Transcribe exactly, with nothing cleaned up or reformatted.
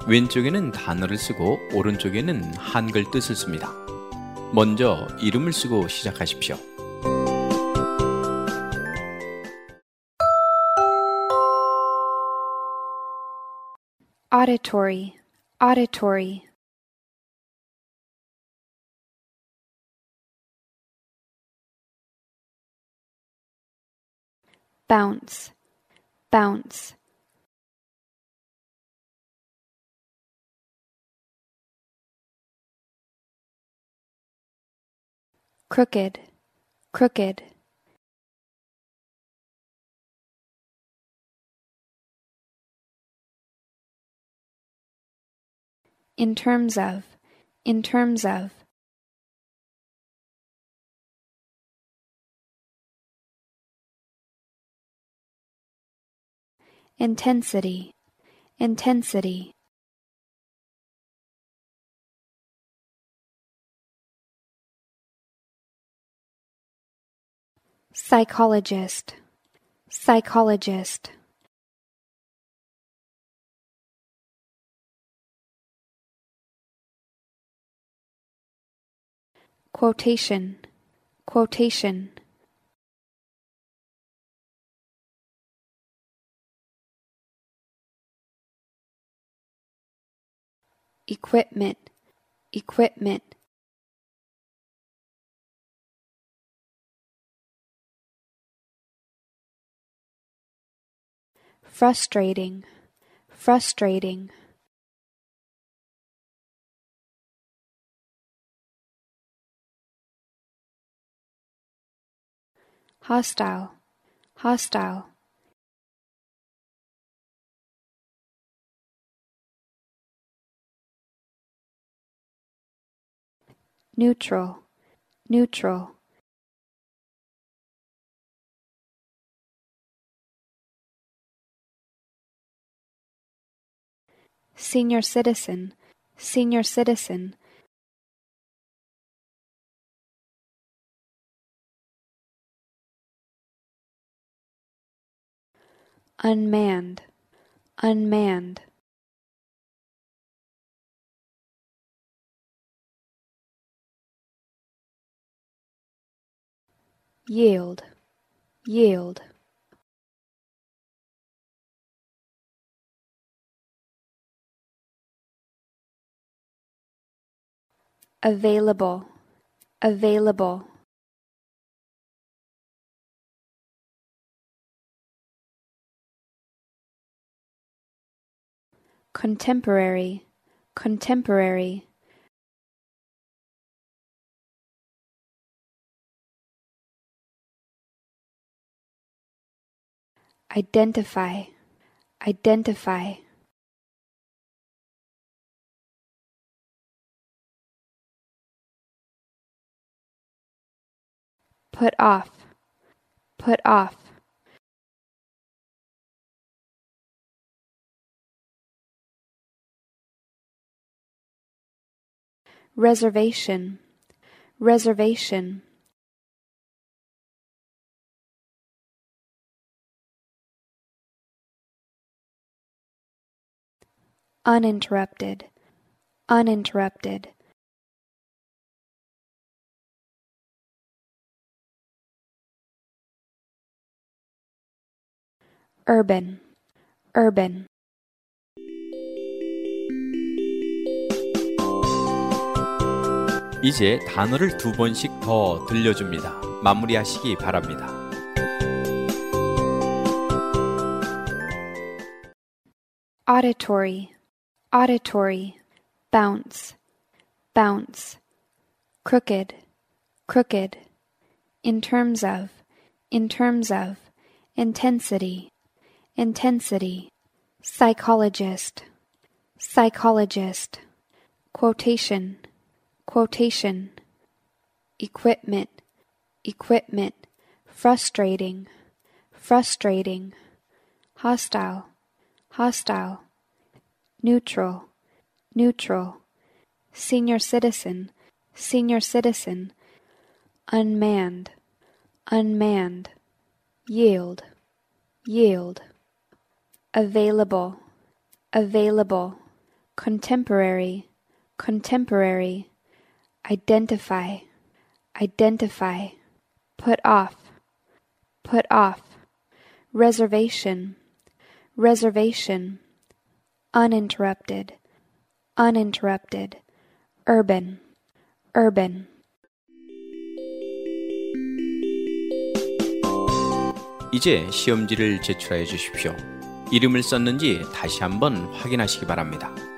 왼쪽에는 단어를 쓰고 오른쪽에는 한글 뜻을 씁니다. 먼저 이름을 쓰고 시작하십시오. auditory, auditory. bounce, bounce. crooked, crooked. in terms of, in terms of. intensity, intensity. psychologist, psychologist. quotation, quotation. equipment, equipment. frustrating, frustrating. hostile, hostile. neutral, neutral. senior citizen, senior citizen. unmanned, unmanned. yield, yield. available, available. contemporary, contemporary. identify, identify. put off, put off. reservation, reservation. uninterrupted, uninterrupted. urban, urban. 이제 단어를 두 번씩 더 들려줍니다. 마무리하시기 바랍니다. auditory, auditory. bounce, bounce. crooked, crooked. in terms of, in terms of. intensity, intensity. psychologist, psychologist. quotation, quotation. equipment, equipment. frustrating, frustrating. hostile, hostile. neutral, neutral. senior citizen, senior citizen. unmanned, unmanned. yield, yield. available, available. contemporary, contemporary, identify, identify, put off, put off, reservation, reservation, uninterrupted, uninterrupted, urban, urban. 이제 시험지를 제출하여 주십시오. 이름을 썼는지 다시 한번 확인하시기 바랍니다.